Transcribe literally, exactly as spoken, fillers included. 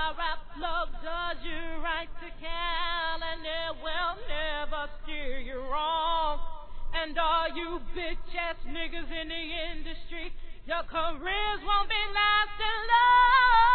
Our rap love does you right to Cal, and it will never steer you wrong. And all you bitch ass niggas in the industry, your careers won't be lasting long.